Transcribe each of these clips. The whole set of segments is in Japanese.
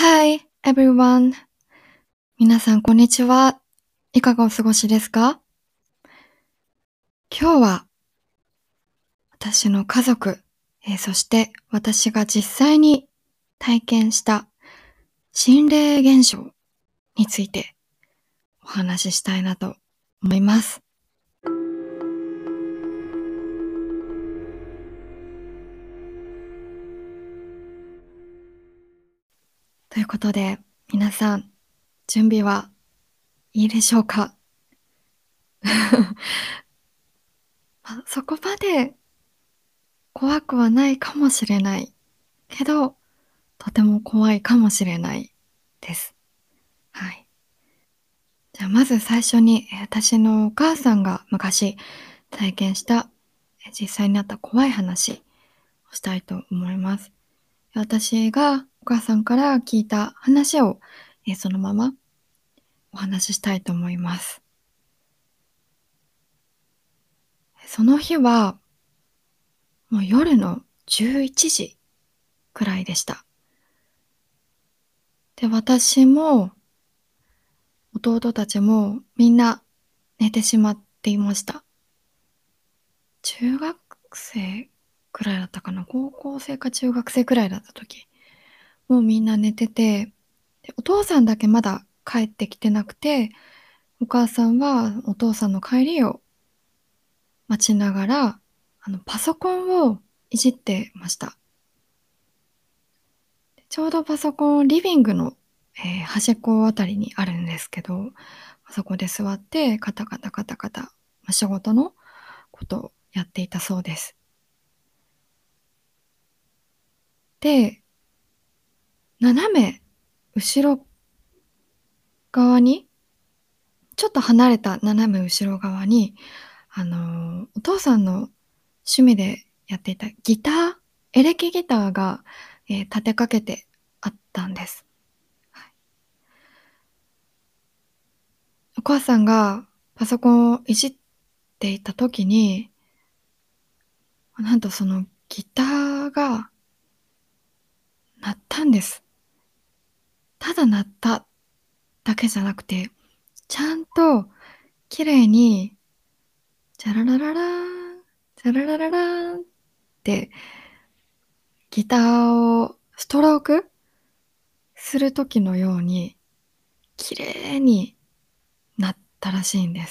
Hi everyone! 皆さんこんにちは。いかがお過ごしですか？今日は私の家族、そして私が実際に体験した心霊現象についてお話ししたいなと思います。ということで、皆さん準備はいいでしょうか？そこまで怖くはないかもしれないけど、とても怖いかもしれないです。はい。じゃあまず最初に、私のお母さんが昔体験した、実際にあった怖い話をしたいと思います。私がお母さんから聞いた話を、そのままお話ししたいと思います。その日はもう夜の11時くらいでした。で、私も弟たちもみんな寝てしまっていました。中学生くらいだったかな、高校生か中学生くらいだった時、もうみんな寝てて、で、お父さんだけまだ帰ってきてなくて、お母さんはお父さんの帰りを待ちながら、パソコンをいじってました。ちょうどパソコンリビングの、端っこあたりにあるんですけど、そこで座ってカタカタカタカタ、仕事のことをやっていたそうです。で、斜め後ろ側に、ちょっと離れた斜め後ろ側に、お父さんの趣味でやっていたギター、エレキギターが、立てかけてあったんです。はい。お母さんがパソコンをいじっていた時に、なんとそのギターが鳴ったんです。ただ鳴っただけじゃなくて、ちゃんと綺麗にチャララララーン、チャララララーンってギターをストロークする時のように綺麗になったらしいんです。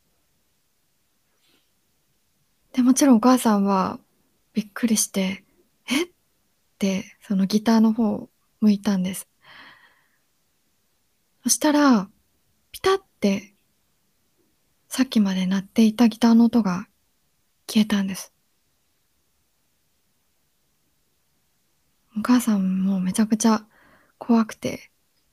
で、もちろんお母さんはびっくりして、えってそのギターの方を向いたんです。そしたら、ピタってさっきまで鳴っていたギターの音が消えたんです。お母さんもめちゃくちゃ怖くて、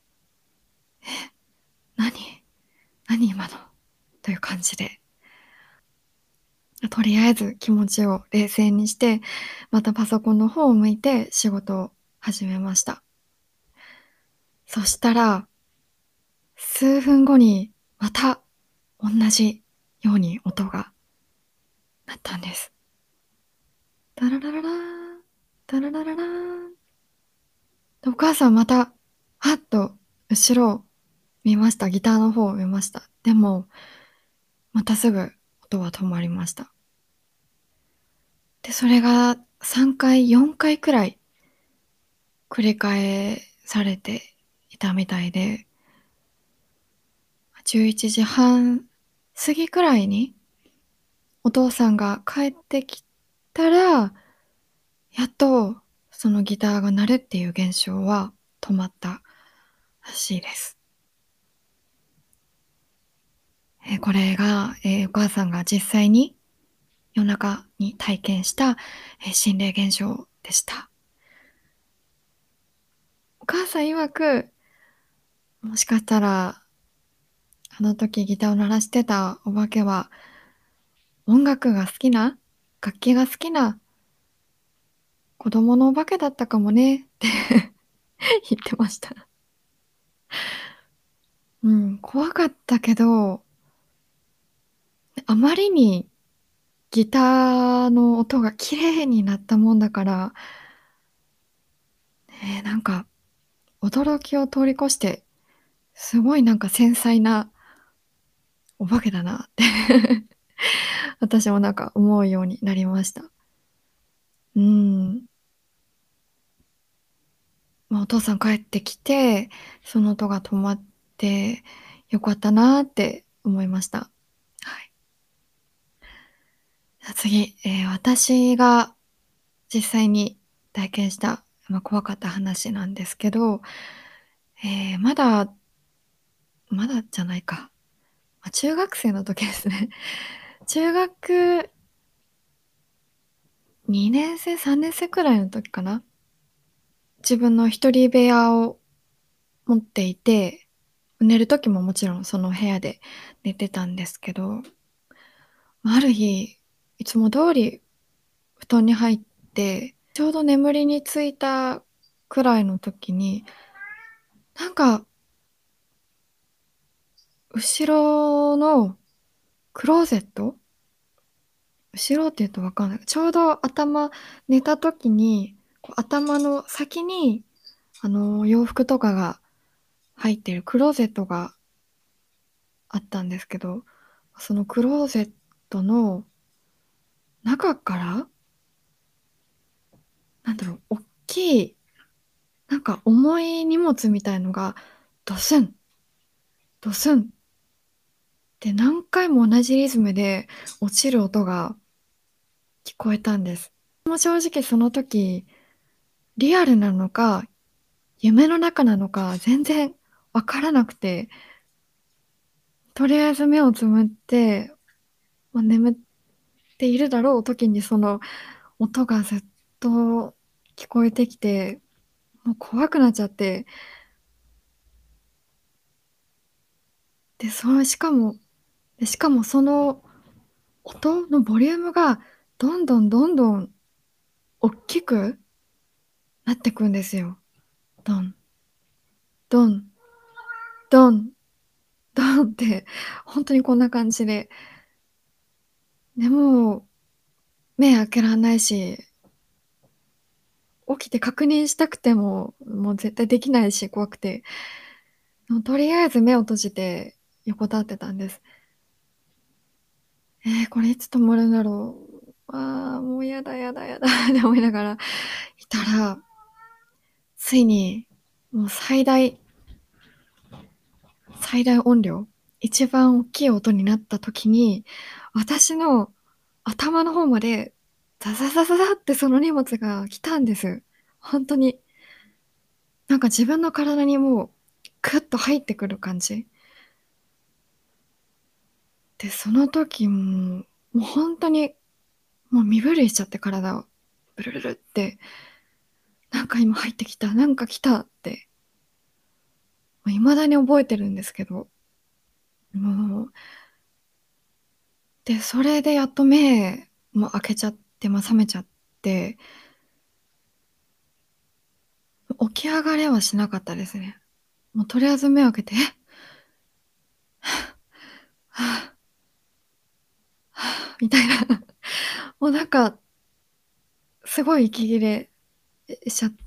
何何今のという感じで、とりあえず気持ちを冷静にして、またパソコンの方を向いて仕事を始めました。そしたら、数分後にまた同じように音が鳴ったんです。タララララーン、タララララーン。で、お母さんまた、はっと後ろを見ました。ギターの方を見ました。でも、またすぐ音は止まりました。で、それが3回、4回くらい繰り返されていたみたいで、11時半過ぎくらいにお父さんが帰ってきたら、やっとそのギターが鳴るっていう現象は止まったらしいです。これが、お母さんが実際に夜中に体験した、心霊現象でした。お母さん曰く、もしかしたらあの時ギターを鳴らしてたお化けは音楽が好きな、楽器が好きな子供のお化けだったかもねって言ってました。うん、怖かったけど、あまりにギターの音が綺麗になったもんだから、なんか驚きを通り越して、すごいなんか繊細なお化けだなって私もなんか思うようになりました。うーん。まあ、お父さん帰ってきて、その音が止まって良かったなって思いました。はい。じゃあ次、私が実際に体験した、怖かった話なんですけど、まだじゃないか。中学生の時ですね。中学2年生、3年生くらいの時かな。自分の一人部屋を持っていて、寝る時ももちろんその部屋で寝てたんですけど、ある日、いつも通り布団に入って、ちょうど眠りについたくらいの時に、なんか後ろのクローゼット、後ろって言うと分かんない。ちょうど寝た時に、こう頭の先に、洋服とかが入ってるクローゼットがあったんですけど、そのクローゼットの中から、なんだろう、おっきい、なんか重い荷物みたいのが、ドスン、ドスンって何回も同じリズムで落ちる音が聞こえたんです。もう正直その時、リアルなのか、夢の中なのか全然わからなくて、とりあえず目をつむって、眠っているだろう時にその音がずっと聞こえてきて、もう怖くなっちゃって、で、しかもその音のボリュームがどんどんどんどん大きくなってくんですよ。ドン、ドン、ドン、ドンって、本当にこんな感じで。でも、目開けらんないし、起きて確認したくても、もう絶対できないし、怖くて。もうとりあえず目を閉じて横たわってたんです。これいつ止まるんだろう。ああ、もうやだやだやだって思いながらいたら、ついに、もう最大音量、一番大きい音になった時に、私の頭の方まで、ザザザザザってその荷物が来たんです。ほんとに。なんか自分の体にもう、クッと入ってくる感じ。で、その時もうほんとに、もう身震いしちゃって体を。ブルルルって、なんか今入ってきた、なんか来たって、未だに覚えてるんですけど、もう、で、それでやっと目も開けちゃって、覚めちゃって、起き上がれはしなかったですね。もうとりあえず目を開けて、はあ、はあ、みたいな。もうなんか、すごい息切れしちゃって、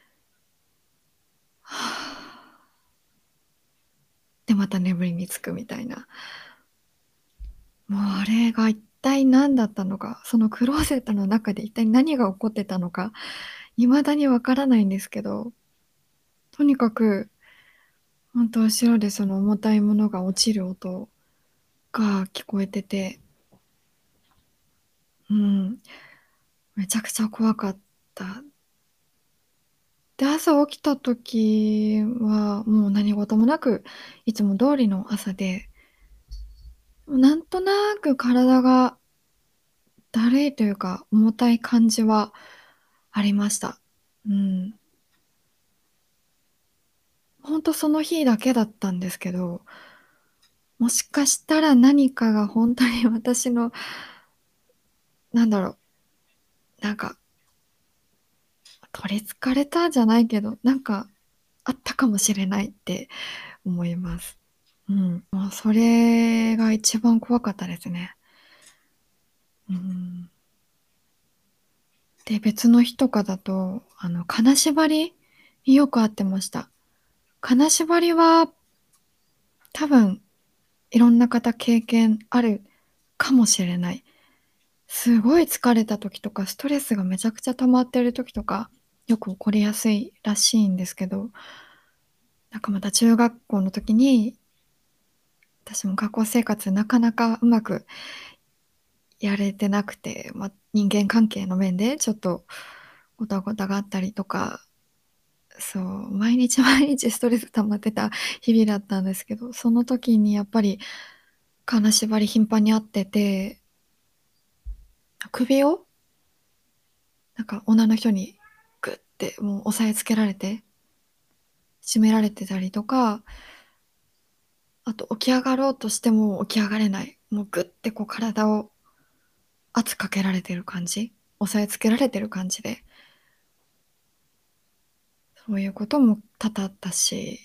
はあ、で、また眠りにつくみたいな。もうあれが一体何だったのか、そのクローゼットの中で一体何が起こってたのか、未だにわからないんですけど、とにかく、ほんと後ろでその重たいものが落ちる音が聞こえてて、うん、めちゃくちゃ怖かった。で、朝起きた時はもう何事もなく、いつも通りの朝で、なんとなく体がだるいというか、重たい感じはありました。うん。ほんとその日だけだったんですけど、もしかしたら何かがほんとに私の、なんだろう、なんか、取り憑かれたじゃないけど、なんかあったかもしれないって思います。うん。もうそれが一番怖かったですね。うん。で、別の日とかだと、金縛りよく会ってました。金縛りは多分いろんな方経験あるかもしれない。すごい疲れた時とか、ストレスがめちゃくちゃ溜まってる時とか、よく起こりやすいらしいんですけど、なんかまた中学校の時に、私も学校生活なかなかうまくやれてなくて、人間関係の面でちょっとごたごたがあったりとか、そう、毎日毎日ストレス溜まってた日々だったんですけど、その時にやっぱり金縛り頻繁にあってて、首をなんか女の人にグッてもう押さえつけられて、締められてたりとか、あと起き上がろうとしても起き上がれない。もうグッてこう体を圧かけられてる感じ、押さえつけられてる感じで、そういうことも多々あったし、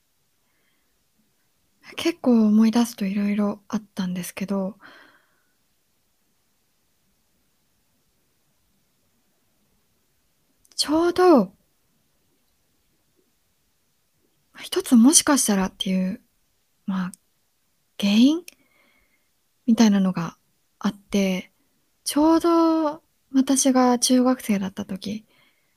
結構思い出すと色々あったんですけど、ちょうど一つもしかしたらっていう、まあ、原因みたいなのがあって、ちょうど私が中学生だった時、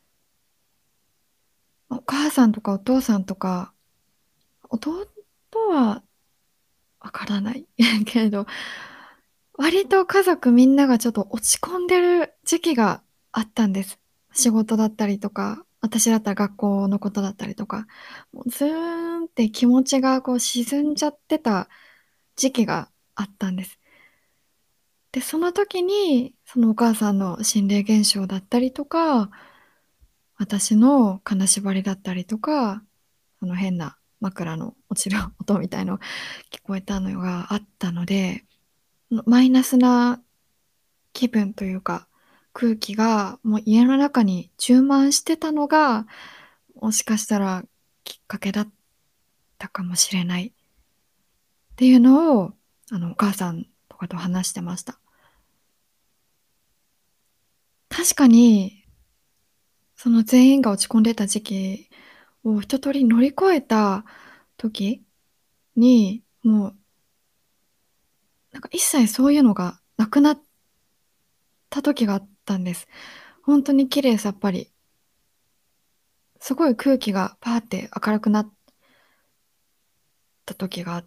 お母さんとかお父さんとか、弟はわからないけれど、割と家族みんながちょっと落ち込んでる時期があったんです。仕事だったりとか、私だったら学校のことだったりとか、もうずーんって気持ちがこう沈んじゃってた時期があったんです。で、その時に、そのお母さんの心霊現象だったりとか、私の金縛りだったりとか、その変な枕の落ちる音みたいの聞こえたのがあったので、マイナスな気分というか、空気がもう家の中に充満してたのが、もしかしたらきっかけだったかもしれないっていうのを、お母さんとかと話してました。確かに、その全員が落ち込んでた時期を一通り乗り越えた時に、もうなんか一切そういうのがなくなった時があったんです。ほんとに綺麗さっぱり、すごい空気がパーって明るくなった時があって、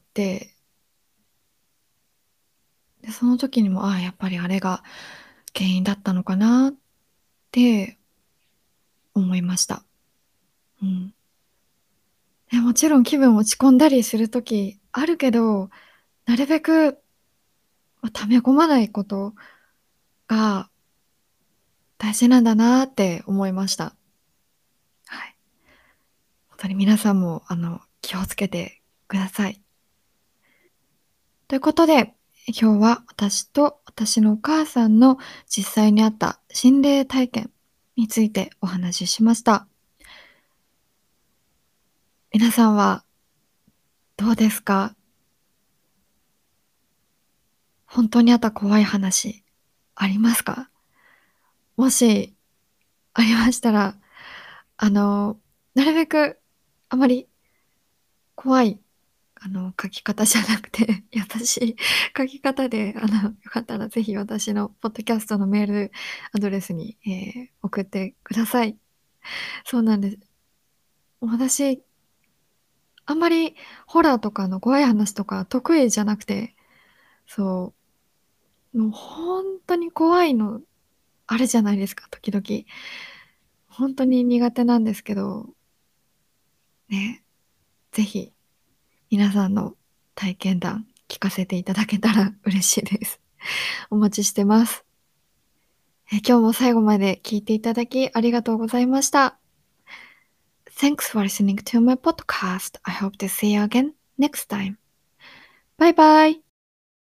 で、その時にも、ああ、やっぱりあれが原因だったのかなって思いました。うん。もちろん気分落ち込んだりする時あるけど、なるべく、溜め込まないことが大事なんだなって思いました。はい。ほんとに皆さんも、気をつけてください。ということで、今日は私と私のお母さんの実際にあった心霊体験についてお話ししました。皆さんはどうですか？本当にあった怖い話ありますか？もしありましたら、なるべくあまり怖い、書き方じゃなくて、優しい書き方で、よかったらぜひ私のポッドキャストのメールアドレスに、送ってください。そうなんです。私、あんまりホラーとかの怖い話とか得意じゃなくて、そう、もうほんとに怖いのあるじゃないですか、時々。ほんとに苦手なんですけど、ね、ぜひ皆さんの体験談聞かせていただけたら嬉しいです。お待ちしてます。今日も最後まで聞いていただきありがとうございました。Thanks for listening to my podcast. I hope to see you again next time. Bye bye.